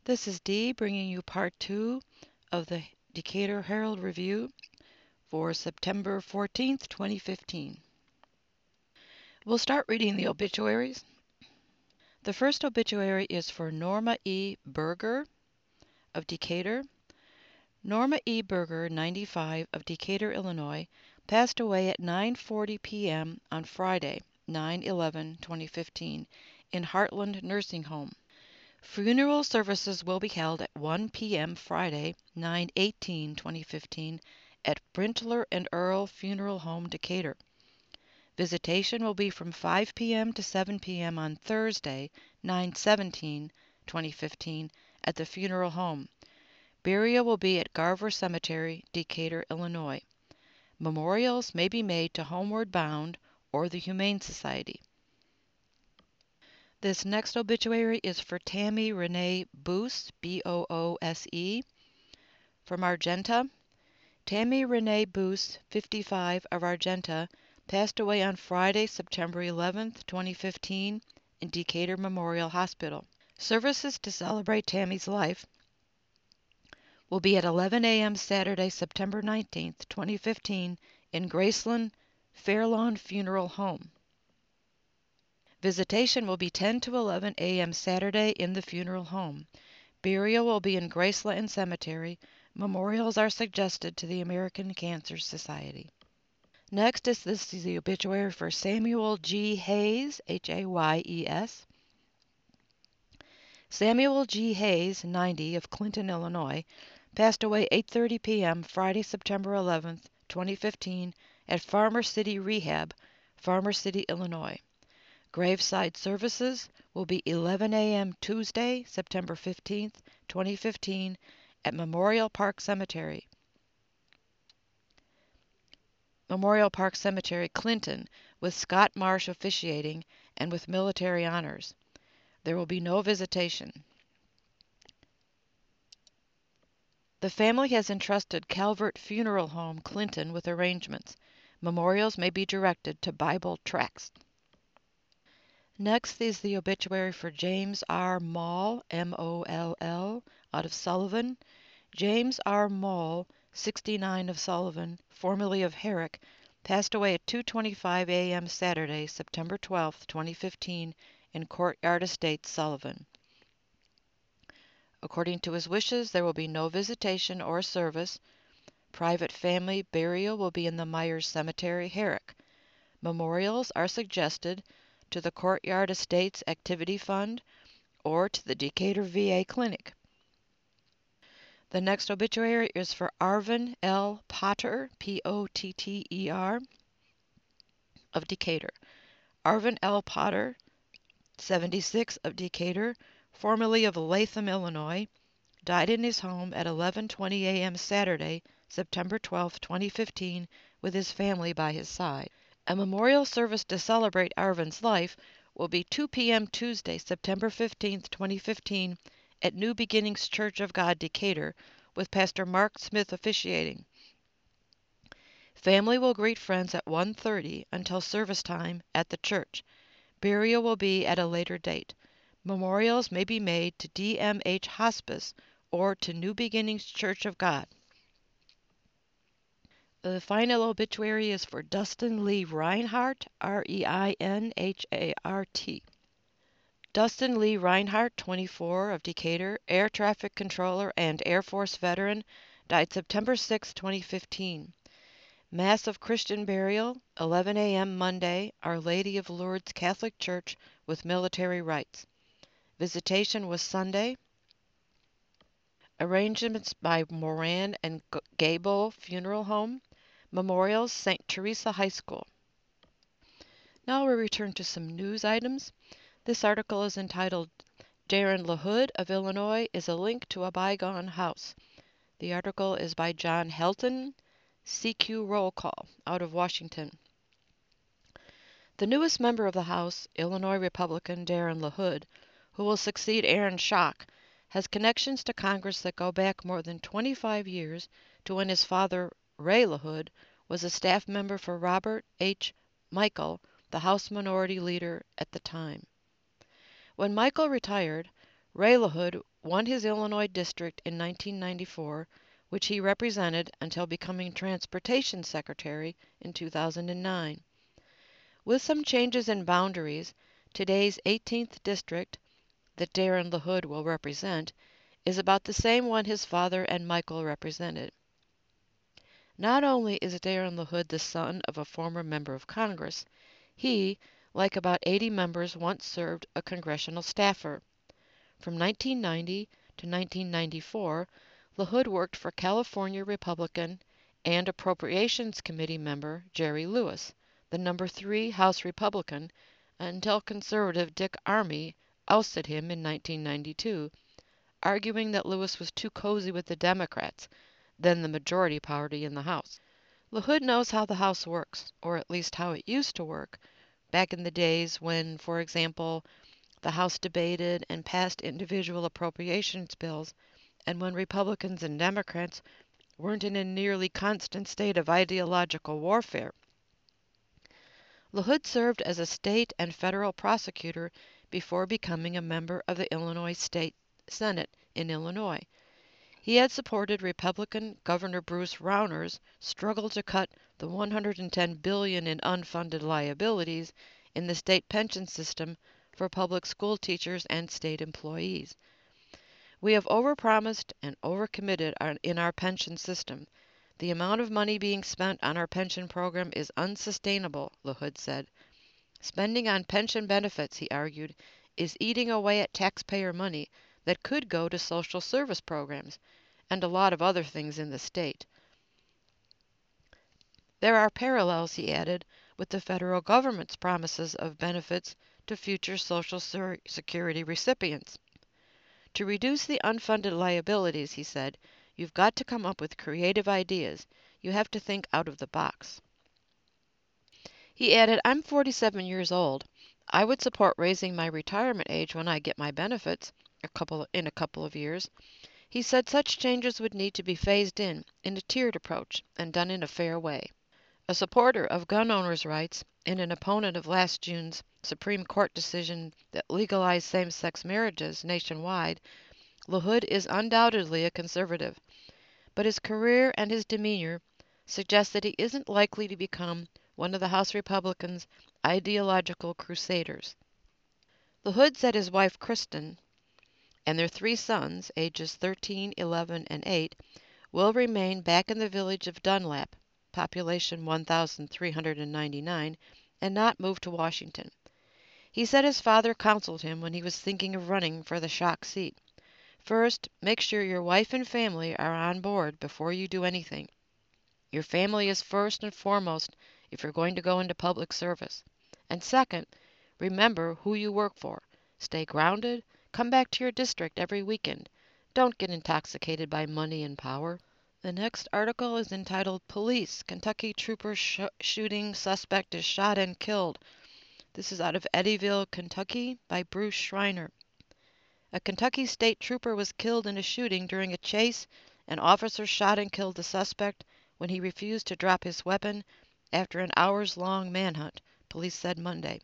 This is Dee bringing you part 2 of the Decatur Herald Review for September 14th, 2015. We'll start reading the obituaries. The first obituary is for Norma E. Berger of Decatur. Norma E. Berger, 95, of Decatur, Illinois, passed away at 9:40 p.m. on Friday, 9/11/2015, in Heartland Nursing Home. Funeral services will be held at 1 p.m. Friday, 9/18/2015, at Brintler and Earl Funeral Home, Decatur. Visitation will be from 5 p.m. to 7 p.m. on Thursday, 9/17/2015, at the funeral home. Burial will be at Garver Cemetery, Decatur, Illinois. Memorials may be made to Homeward Bound or the Humane Society. This next obituary is for Tammy Renee Boose, Boose, from Argenta. Tammy Renee Boose, 55, of Argenta, passed away on Friday, September 11th, 2015, in Decatur Memorial Hospital. Services to celebrate Tammy's life will be at 11 a.m. Saturday, September 19th, 2015, in Graceland Fairlawn Funeral Home. Visitation will be 10 to 11 a.m. Saturday in the funeral home. Burial will be in Graceland Cemetery. Memorials are suggested to the American Cancer Society. Next is the obituary for Samuel G. Hayes, Hayes. Samuel G. Hayes, 90, of Clinton, Illinois, passed away 8:30 p.m. Friday, September 11th, 2015, at Farmer City Rehab, Farmer City, Illinois. Graveside services will be 11 a.m. Tuesday, September 15th, 2015, at Memorial Park Cemetery, Clinton, with Scott Marsh officiating and with military honors. There will be no visitation. The family has entrusted Calvert Funeral Home, Clinton, with arrangements. Memorials may be directed to Bible Tracts. Next is the obituary for James R. Moll, Moll, out of Sullivan. James R. Moll, 69, of Sullivan, formerly of Herrick, passed away at 2:25 a.m. Saturday, September 12, 2015, in Courtyard Estates, Sullivan. According to his wishes, there will be no visitation or service. Private family burial will be in the Myers Cemetery, Herrick. Memorials are suggested to the Courtyard Estates Activity Fund or to the Decatur VA Clinic. The next obituary is for Arvin L. Potter, Potter, of Decatur. Arvin L. Potter, 76, of Decatur, formerly of Latham, Illinois, died in his home at 11:20 a.m. Saturday, September 12, 2015, with his family by his side. A memorial service to celebrate Arvin's life will be 2 p.m. Tuesday, September 15, 2015, at New Beginnings Church of God, Decatur, with Pastor Mark Smith officiating. Family will greet friends at 1:30 until service time at the church. Burial will be at a later date. Memorials may be made to DMH Hospice or to New Beginnings Church of God. The final obituary is for Dustin Lee Reinhardt, Reinhart. Dustin Lee Reinhardt, 24, of Decatur, air traffic controller and Air Force veteran, died September 6, 2015. Mass of Christian burial, 11 a.m. Monday, Our Lady of Lourdes Catholic Church, with military rites. Visitation was Sunday. Arrangements by Moran and Gable Funeral Home. Memorials, St. Teresa High School. Now we return to some news items. This article is entitled, Darren LaHood of Illinois is a link to a bygone house. The article is by John Helton, CQ Roll Call, out of Washington. The newest member of the House, Illinois Republican Darren LaHood, who will succeed Aaron Schock, has connections to Congress that go back more than 25 years to when his father, Ray LaHood, was a staff member for Robert H. Michel, the House Minority Leader at the time. When Michel retired, Ray LaHood won his Illinois district in 1994, which he represented until becoming Transportation Secretary in 2009. With some changes in boundaries, today's 18th district, that Darren LaHood will represent, is about the same one his father and Michael represented. Not only is Darren LaHood the son of a former member of Congress, he, like about 80 members, once served a congressional staffer. From 1990 to 1994, LaHood worked for California Republican and Appropriations Committee member Jerry Lewis, the number 3 House Republican, until conservative Dick Armey ousted him in 1992, arguing that Lewis was too cozy with the Democrats, then the majority party in the House. LaHood knows how the House works, or at least how it used to work, back in the days when, for example, the House debated and passed individual appropriations bills, and when Republicans and Democrats weren't in a nearly constant state of ideological warfare. LaHood served as a state and federal prosecutor before becoming a member of the Illinois State Senate in Illinois. He had supported Republican Governor Bruce Rauner's struggle to cut the $110 billion in unfunded liabilities in the state pension system for public school teachers and state employees. We have overpromised and overcommitted in our pension system. The amount of money being spent on our pension program is unsustainable, LaHood said. Spending on pension benefits, he argued, is eating away at taxpayer money that could go to social service programs and a lot of other things in the state. There are parallels, he added, with the federal government's promises of benefits to future Social Security recipients. To reduce the unfunded liabilities, he said, you've got to come up with creative ideas. You have to think out of the box. He added, I'm 47 years old. I would support raising my retirement age when I get my benefits in a couple of years. He said such changes would need to be phased in a tiered approach and done in a fair way. A supporter of gun owners' rights and an opponent of last June's Supreme Court decision that legalized same-sex marriages nationwide, LaHood is undoubtedly a conservative, but his career and his demeanor suggest that he isn't likely to become one of the House Republicans' ideological crusaders. LaHood said his wife Kristen and their 3 sons, ages 13, 11, and 8, will remain back in the village of Dunlap, population 1,399, and not move to Washington. He said his father counseled him when he was thinking of running for the shock seat. First, make sure your wife and family are on board before you do anything. Your family is first and foremost if you're going to go into public service. And second, remember who you work for. Stay grounded. Come back to your district every weekend. Don't get intoxicated by money and power. The next article is entitled Police, Kentucky Trooper Shooting Suspect is Shot and Killed. This is out of Eddyville, Kentucky by Bruce Schreiner. A Kentucky state trooper was killed in a shooting during a chase, and officers shot and killed the suspect when he refused to drop his weapon after an hours-long manhunt, police said Monday.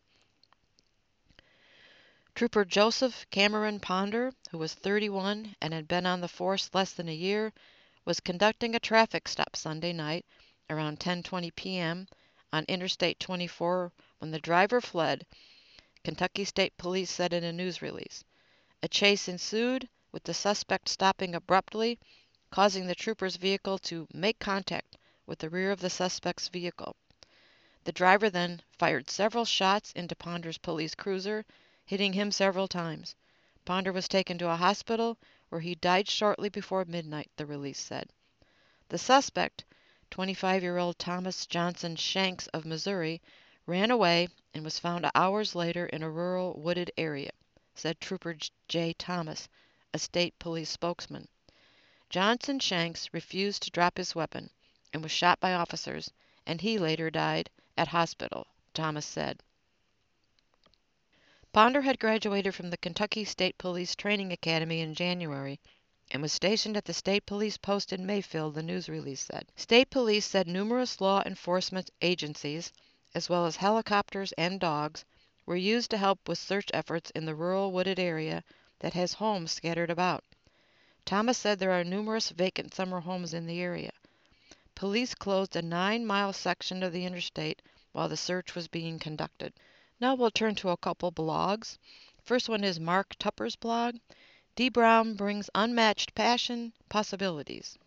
Trooper Joseph Cameron Ponder, who was 31 and had been on the force less than a year, was conducting a traffic stop Sunday night around 10:20 p.m. on Interstate 24 when the driver fled, Kentucky State Police said in a news release. A chase ensued, with the suspect stopping abruptly, causing the trooper's vehicle to make contact with the rear of the suspect's vehicle. The driver then fired several shots into Ponder's police cruiser, hitting him several times. Ponder was taken to a hospital where he died shortly before midnight, the release said. The suspect, 25-year-old Thomas Johnson Shanks of Missouri, ran away and was found hours later in a rural wooded area, said Trooper J. Thomas, a state police spokesman. Johnson Shanks refused to drop his weapon and was shot by officers, and he later died at hospital, Thomas said. Ponder had graduated from the Kentucky State Police Training Academy in January and was stationed at the State Police Post in Mayfield, the news release said. State Police said numerous law enforcement agencies, as well as helicopters and dogs, were used to help with search efforts in the rural wooded area that has homes scattered about. Thomas said there are numerous vacant summer homes in the area. Police closed a 9-mile section of the interstate while the search was being conducted. Now we'll turn to a couple blogs. First one is Mark Tupper's blog. Dee Brown brings unmatched passion, possibilities.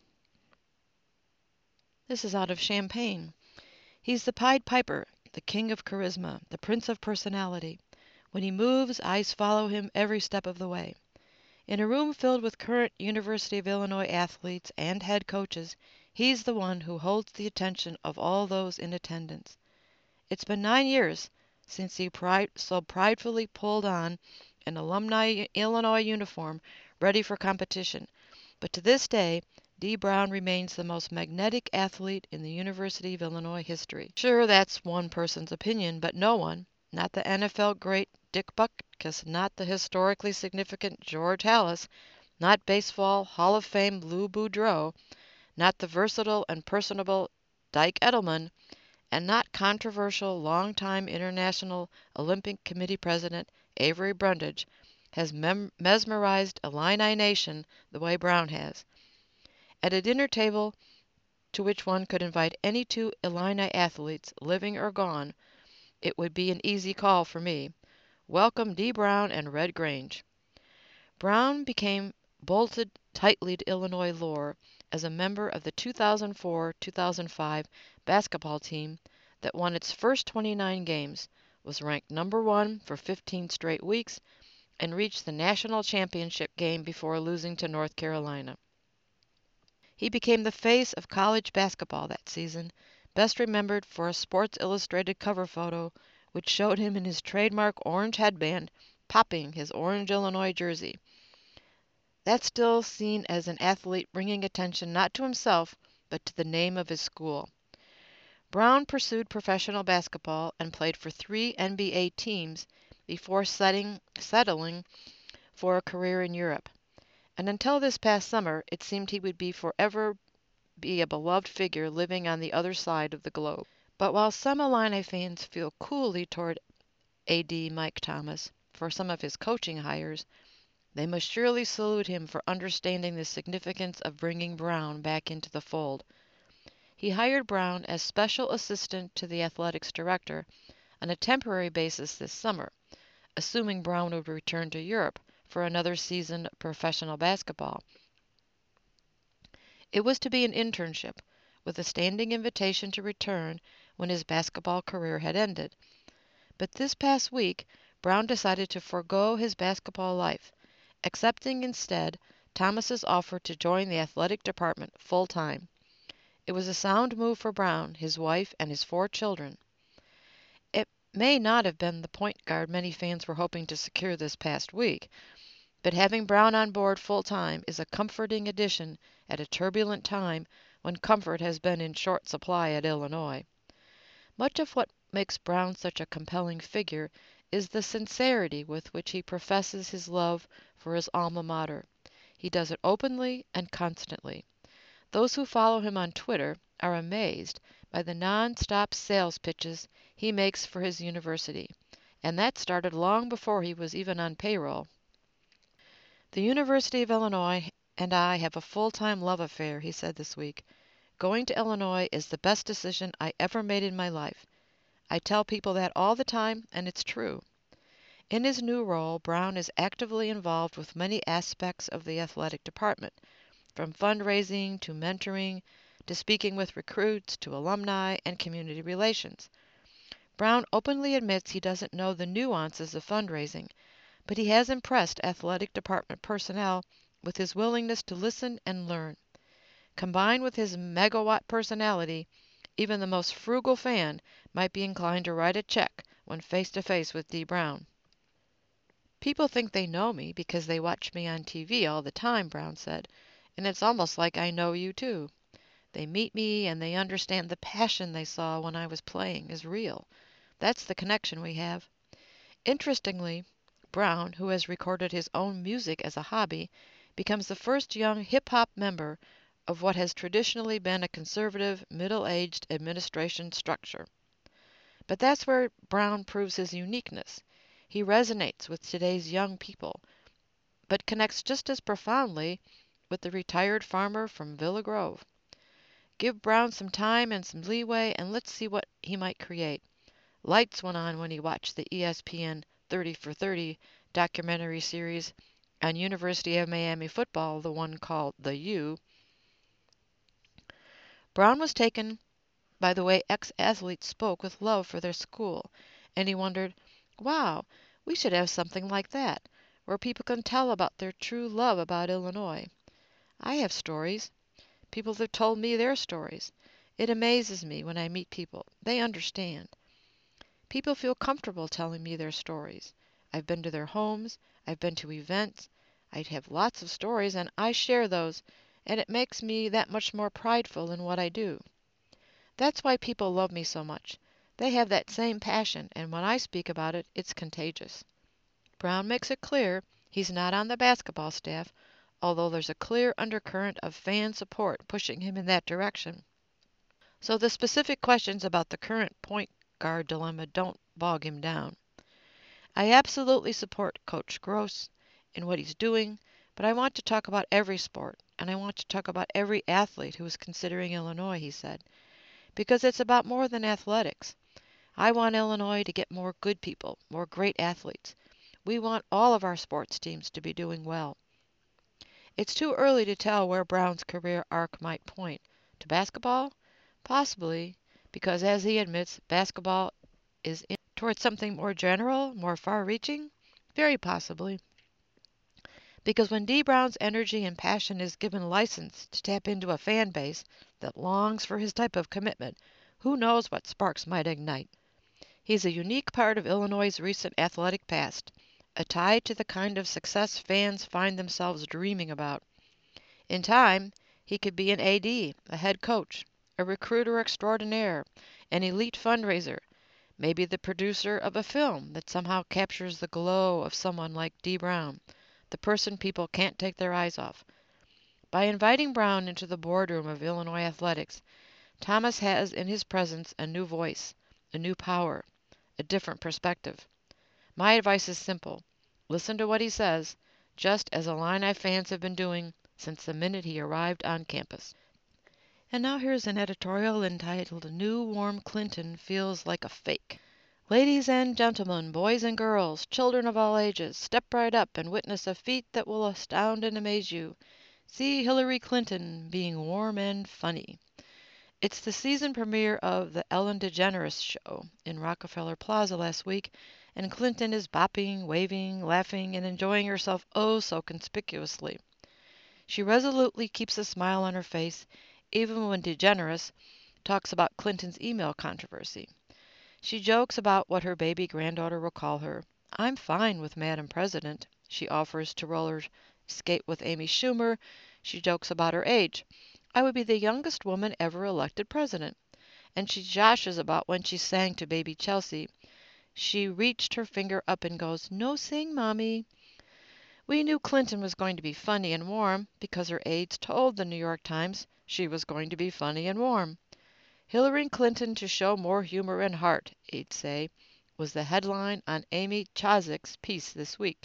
This is out of Champaign. He's the Pied Piper, the king of charisma, the prince of personality. When he moves, eyes follow him every step of the way. In a room filled with current University of Illinois athletes and head coaches, he's the one who holds the attention of all those in attendance. It's been 9 years since he so pridefully pulled on an alumni Illinois uniform ready for competition, but to this day, Dee Brown remains the most magnetic athlete in the University of Illinois history. Sure, that's one person's opinion, but no one, not the NFL great Dick Butkus, not the historically significant George Halas, not baseball Hall of Fame Lou Boudreau, not the versatile and personable Dike Edelman, and not controversial longtime International Olympic Committee President Avery Brundage has mesmerized Illini Nation the way Brown has. At a dinner table to which one could invite any two Illini athletes, living or gone, it would be an easy call for me. Welcome Dee Brown and Red Grange. Brown became bolted tightly to Illinois lore as a member of the 2004-2005 basketball team that won its first 29 games, was ranked number 1 for 15 straight weeks, and reached the national championship game before losing to North Carolina. He became the face of college basketball that season, best remembered for a Sports Illustrated cover photo which showed him in his trademark orange headband popping his orange Illinois jersey. That's still seen as an athlete bringing attention not to himself but to the name of his school. Brown pursued professional basketball and played for 3 NBA teams before settling for a career in Europe. And until this past summer, it seemed he would forever be a beloved figure living on the other side of the globe. But while some Illini fans feel coolly toward A.D. Mike Thomas for some of his coaching hires, they must surely salute him for understanding the significance of bringing Brown back into the fold. He hired Brown as special assistant to the athletics director on a temporary basis this summer, assuming Brown would return to Europe for another season of professional basketball. It was to be an internship, with a standing invitation to return when his basketball career had ended. But this past week, Brown decided to forego his basketball life, accepting instead Thomas's offer to join the athletic department full-time. It was a sound move for Brown, his wife, and his 4 children. It may not have been the point guard many fans were hoping to secure this past week, but having Brown on board full-time is a comforting addition at a turbulent time when comfort has been in short supply at Illinois. Much of what makes Brown such a compelling figure is the sincerity with which he professes his love for his alma mater. He does it openly and constantly. Those who follow him on Twitter are amazed by the non-stop sales pitches he makes for his university, and that started long before he was even on payroll. The University of Illinois and I have a full-time love affair, he said this week. Going to Illinois is the best decision I ever made in my life. I tell people that all the time, and it's true. In his new role, Brown is actively involved with many aspects of the athletic department, from fundraising to mentoring to speaking with recruits to alumni and community relations. Brown openly admits he doesn't know the nuances of fundraising, but he has impressed athletic department personnel with his willingness to listen and learn. Combined with his megawatt personality, even the most frugal fan might be inclined to write a check when face to face with Dee Brown. People think they know me because they watch me on TV all the time, Brown said, and it's almost like I know you too. They meet me and they understand the passion they saw when I was playing is real. That's the connection we have. Interestingly, Brown, who has recorded his own music as a hobby, becomes the first young hip-hop member of what has traditionally been a conservative, middle-aged administration structure. But that's where Brown proves his uniqueness. He resonates with today's young people, but connects just as profoundly with the retired farmer from Villa Grove. Give Brown some time and some leeway, and let's see what he might create. Lights went on when he watched the ESPN 30 for 30 documentary series on University of Miami football, the one called The U. Brown was taken by the way ex-athletes spoke with love for their school, and he wondered, wow, we should have something like that, where people can tell about their true love about Illinois. I have stories. People have told me their stories. It amazes me when I meet people. They understand. People feel comfortable telling me their stories. I've been to their homes. I've been to events. I have lots of stories, and I share those, and it makes me that much more prideful in what I do. That's why people love me so much. They have that same passion, and when I speak about it, it's contagious. Brown makes it clear he's not on the basketball staff, although there's a clear undercurrent of fan support pushing him in that direction. So the specific questions about the current point guard dilemma don't bog him down. I absolutely support Coach Gross in what he's doing, but I want to talk about every sport, and I want to talk about every athlete who is considering Illinois, he said, because it's about more than athletics. I want Illinois to get more good people, more great athletes. We want all of our sports teams to be doing well. It's too early to tell where Brown's career arc might point. To basketball? Possibly, because as he admits, basketball is in towards something more general, more far-reaching? Very possibly. Because when D. Brown's energy and passion is given license to tap into a fan base that longs for his type of commitment, who knows what sparks might ignite? He's a unique part of Illinois' recent athletic past, a tie to the kind of success fans find themselves dreaming about. In time, he could be an AD, a head coach, a recruiter extraordinaire, an elite fundraiser, maybe the producer of a film that somehow captures the glow of someone like D. Brown, the person people can't take their eyes off. By inviting Brown into the boardroom of Illinois athletics, Thomas has in his presence a new voice, a new power, a different perspective. My advice is simple. Listen to what he says, just as Illini fans have been doing since the minute he arrived on campus. And now here's an editorial entitled New Warm Clinton Feels Like a Fake. Ladies and gentlemen, boys and girls, children of all ages, step right up and witness a feat that will astound and amaze you. See Hillary Clinton being warm and funny. It's the season premiere of the Ellen DeGeneres Show in Rockefeller Plaza last week, and Clinton is bopping, waving, laughing, and enjoying herself oh so conspicuously. She resolutely keeps a smile on her face, even when DeGeneres talks about Clinton's email controversy. She jokes about what her baby granddaughter will call her. I'm fine with Madam President. She offers to roller skate with Amy Schumer. She jokes about her age. I would be the youngest woman ever elected president. And she joshes about when she sang to baby Chelsea. She reached her finger up and goes, "No sing, Mommy." We knew Clinton was going to be funny and warm because her aides told the New York Times she was going to be funny and warm. Hillary Clinton to show more humor and heart, aides say, was the headline on Amy Chazik's piece this week.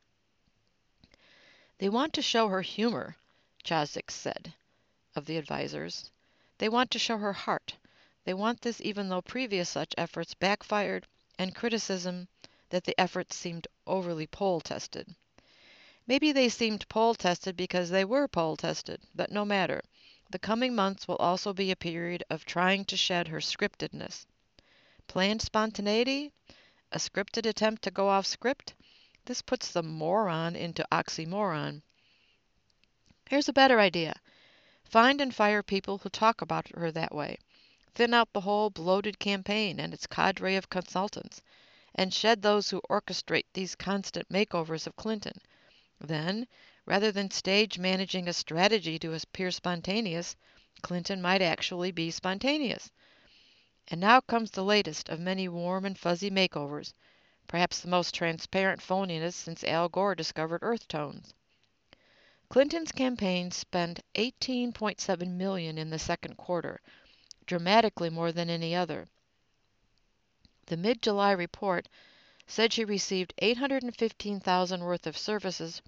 They want to show her humor, Chazik said of the advisors. They want to show her heart. They want this even though previous such efforts backfired and criticism that the efforts seemed overly poll-tested. Maybe they seemed poll-tested because they were poll-tested, but no matter. The coming months will also be a period of trying to shed her scriptedness. Planned spontaneity? A scripted attempt to go off script? This puts the moron into oxymoron. Here's a better idea. Find and fire people who talk about her that way. Thin out the whole bloated campaign and its cadre of consultants, and shed those who orchestrate these constant makeovers of Clinton. Then, rather than stage managing a strategy to appear spontaneous, Clinton might actually be spontaneous. And now comes the latest of many warm and fuzzy makeovers, perhaps the most transparent phoniness since Al Gore discovered earth tones. Clinton's campaign spent $18.7 million in the second quarter, dramatically more than any other. The mid-July report said she received $815,000 worth of services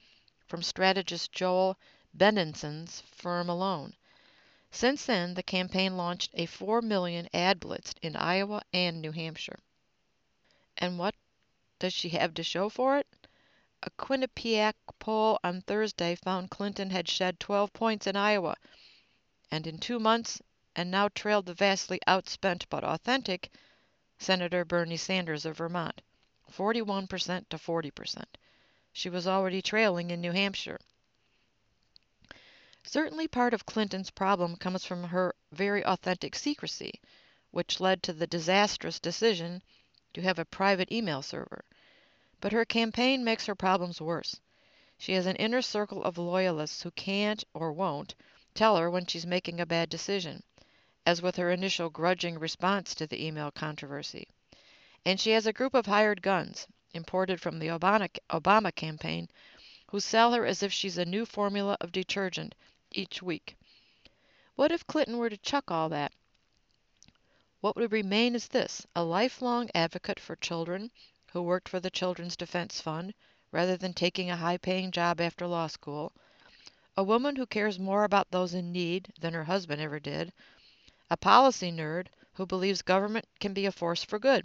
from strategist Joel Benenson's firm alone. Since then, the campaign launched a 4 million ad blitz in Iowa and New Hampshire. And what does she have to show for it? A Quinnipiac poll on Thursday found Clinton had shed 12 points in Iowa, and in 2 months, and now trailed the vastly outspent but authentic Senator Bernie Sanders of Vermont, 41% to 40%. She was already trailing in New Hampshire. Certainly part of Clinton's problem comes from her very authentic secrecy, which led to the disastrous decision to have a private email server. But her campaign makes her problems worse. She has an inner circle of loyalists who can't or won't tell her when she's making a bad decision, as with her initial grudging response to the email controversy. And she has a group of hired guns, imported from the Obama campaign, who sell her as if she's a new formula of detergent each week. What if Clinton were to chuck all that? What would remain is this: a lifelong advocate for children who worked for the Children's Defense Fund rather than taking a high-paying job after law school, a woman who cares more about those in need than her husband ever did, a policy nerd who believes government can be a force for good.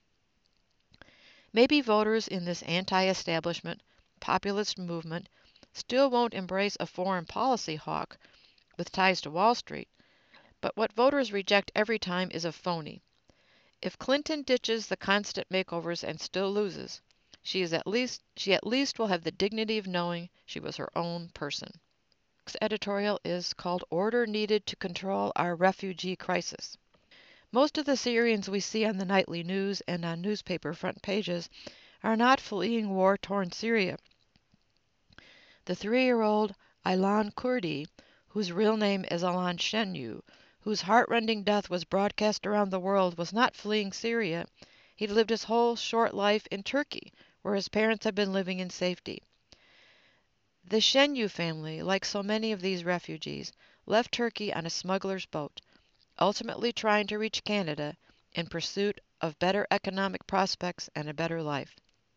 Maybe voters in this anti-establishment populist movement still won't embrace a foreign policy hawk with ties to Wall Street, but what voters reject every time is a phony. If Clinton ditches the constant makeovers and still loses, she at least will have the dignity of knowing she was her own person. This editorial is called Order Needed to Control Our Refugee Crisis. Most of the Syrians we see on the nightly news and on newspaper front pages are not fleeing war-torn Syria. The 3-year-old Aylan Kurdi, whose real name is Alan Shenyu, whose heart-rending death was broadcast around the world, was not fleeing Syria. He lived his whole short life in Turkey, where his parents had been living in safety. The Shenyu family, like so many of these refugees, left Turkey on a smuggler's boat, ultimately trying to reach Canada in pursuit of better economic prospects and a better life.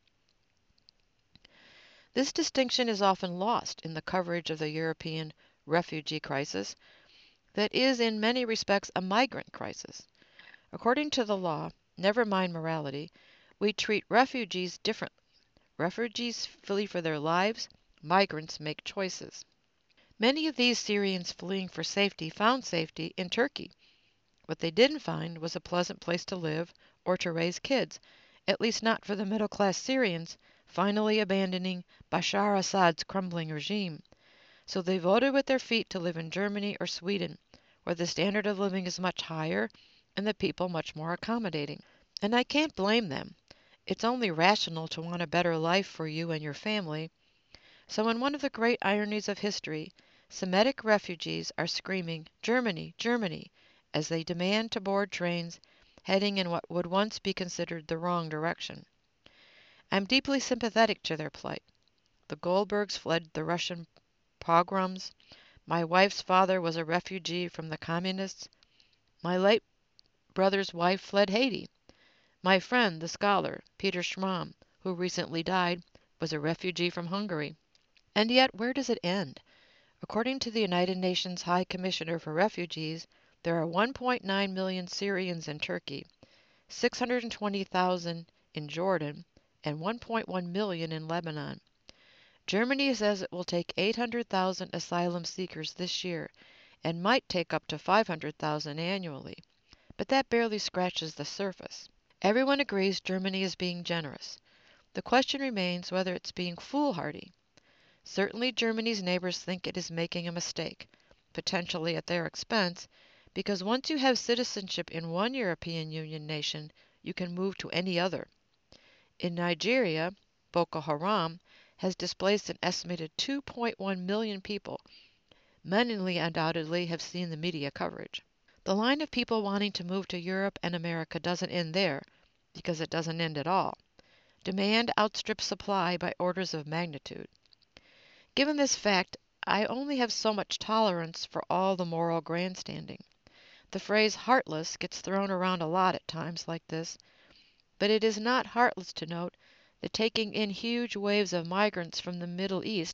This distinction is often lost in the coverage of the European refugee crisis that is in many respects a migrant crisis. According to the law, never mind morality, we treat refugees differently. Refugees flee for their lives, migrants make choices. Many of these Syrians fleeing for safety found safety in Turkey. What they didn't find was a pleasant place to live or to raise kids, at least not for the middle-class Syrians finally abandoning Bashar Assad's crumbling regime. So they voted with their feet to live in Germany or Sweden, where the standard of living is much higher and the people much more accommodating. And I can't blame them. It's only rational to want a better life for you and your family. So in one of the great ironies of history, Semitic refugees are screaming, "Germany, Germany," as they demand to board trains heading in what would once be considered the wrong direction. I'm deeply sympathetic to their plight. The Goldbergs fled the Russian pogroms. My wife's father was a refugee from the communists. My late brother's wife fled Haiti. My friend, the scholar, Peter Schramm, who recently died, was a refugee from Hungary. And yet, where does it end? According to the United Nations High Commissioner for Refugees, there are 1.9 million Syrians in Turkey, 620,000 in Jordan, and 1.1 million in Lebanon. Germany says it will take 800,000 asylum seekers this year and might take up to 500,000 annually. But that barely scratches the surface. Everyone agrees Germany is being generous. The question remains whether it's being foolhardy. Certainly Germany's neighbors think it is making a mistake, potentially at their expense, because once you have citizenship in one European Union nation, you can move to any other. In Nigeria, Boko Haram has displaced an estimated 2.1 million people. Many undoubtedly have seen the media coverage. The line of people wanting to move to Europe and America doesn't end there, because it doesn't end at all. Demand outstrips supply by orders of magnitude. Given this fact, I only have so much tolerance for all the moral grandstanding. The phrase heartless gets thrown around a lot at times like this, but it is not heartless to note that taking in huge waves of migrants from the Middle East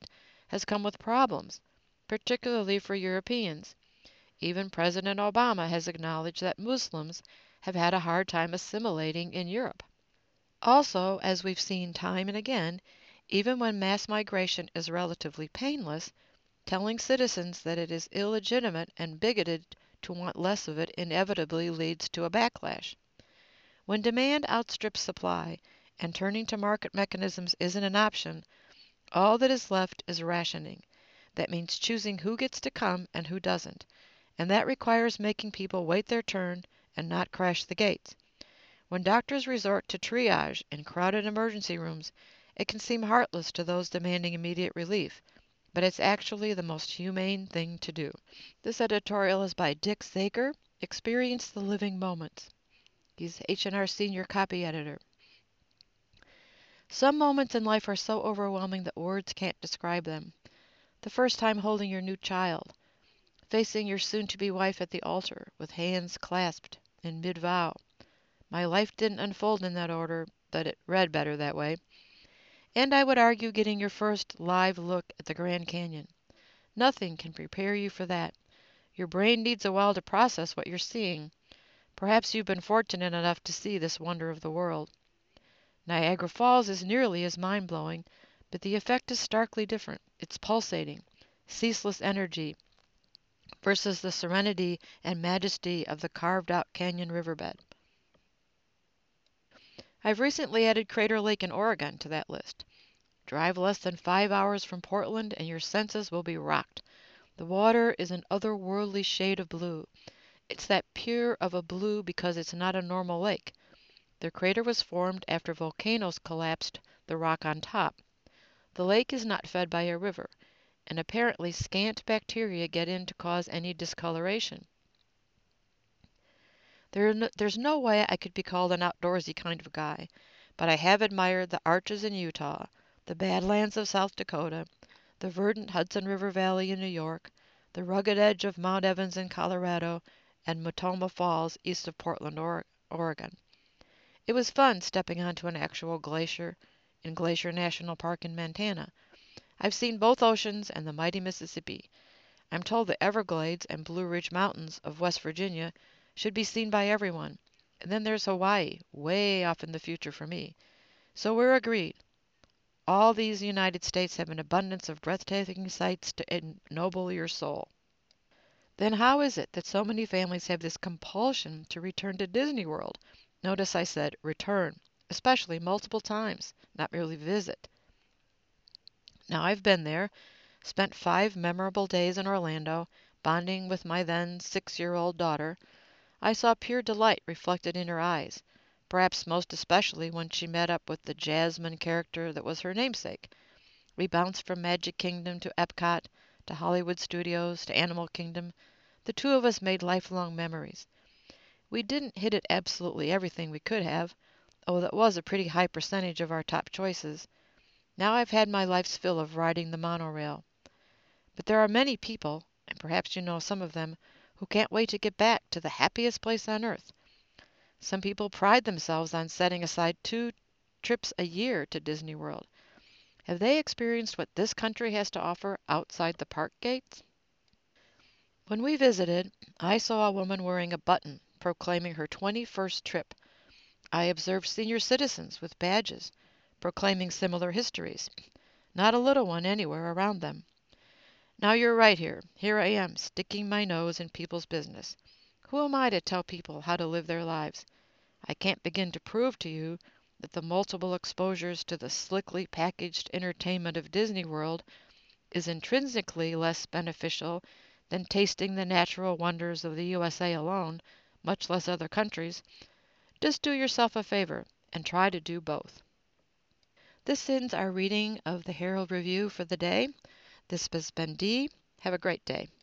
has come with problems, particularly for Europeans. Even President Obama has acknowledged that Muslims have had a hard time assimilating in Europe. Also, as we've seen time and again, even when mass migration is relatively painless, telling citizens that it is illegitimate and bigoted to want less of it inevitably leads to a backlash. When demand outstrips supply and turning to market mechanisms isn't an option, all that is left is rationing. That means choosing who gets to come and who doesn't, and that requires making people wait their turn and not crash the gates. When doctors resort to triage in crowded emergency rooms, it can seem heartless to those demanding immediate relief, but it's actually the most humane thing to do. This editorial is by Dick Zager, Experience the Living Moments. He's H&R Senior Copy Editor. Some moments in life are so overwhelming that words can't describe them. The first time holding your new child, facing your soon-to-be wife at the altar with hands clasped in mid-vow. My life didn't unfold in that order, but it read better that way. And I would argue getting your first live look at the Grand Canyon. Nothing can prepare you for that. Your brain needs a while to process what you're seeing. Perhaps you've been fortunate enough to see this wonder of the world. Niagara Falls is nearly as mind-blowing, but the effect is starkly different. It's pulsating, ceaseless energy versus the serenity and majesty of the carved-out canyon riverbed. I've recently added Crater Lake in Oregon to that list. Drive less than 5 hours from Portland and your senses will be rocked. The water is an otherworldly shade of blue. It's that pure of a blue because it's not a normal lake. The crater was formed after volcanoes collapsed the rock on top. The lake is not fed by a river, and apparently scant bacteria get in to cause any discoloration. There's no way I could be called an outdoorsy kind of guy, but I have admired the arches in Utah, the Badlands of South Dakota, the verdant Hudson River Valley in New York, the rugged edge of Mount Evans in Colorado, and Matoma Falls east of Portland, Oregon. It was fun stepping onto an actual glacier in Glacier National Park in Montana. I've seen both oceans and the mighty Mississippi. I'm told the Everglades and Blue Ridge Mountains of West Virginia should be seen by everyone. And then there's Hawaii, way off in the future for me. So we're agreed. All these United States have an abundance of breathtaking sights to ennoble your soul. Then how is it that so many families have this compulsion to return to Disney World? Notice I said return, especially multiple times, not merely visit. Now I've been there, spent 5 memorable days in Orlando, bonding with my then 6-year-old daughter. I saw pure delight reflected in her eyes, perhaps most especially when she met up with the Jasmine character that was her namesake. We bounced from Magic Kingdom to Epcot, to Hollywood Studios, to Animal Kingdom. The two of us made lifelong memories. We didn't hit it absolutely everything we could have, oh, that was a pretty high percentage of our top choices. Now I've had my life's fill of riding the monorail. But there are many people, and perhaps you know some of them, who can't wait to get back to the happiest place on earth. Some people pride themselves on setting aside 2 trips a year to Disney World. Have they experienced what this country has to offer outside the park gates? When we visited, I saw a woman wearing a button proclaiming her 21st trip. I observed senior citizens with badges proclaiming similar histories. Not a little one anywhere around them. Now you're right here. Here I am, sticking my nose in people's business. Who am I to tell people how to live their lives? I can't begin to prove to you that the multiple exposures to the slickly packaged entertainment of Disney World is intrinsically less beneficial than tasting the natural wonders of the USA alone, much less other countries. Just do yourself a favor and try to do both. This ends our reading of the Herald Review for the day. This has been Dee. Have a great day.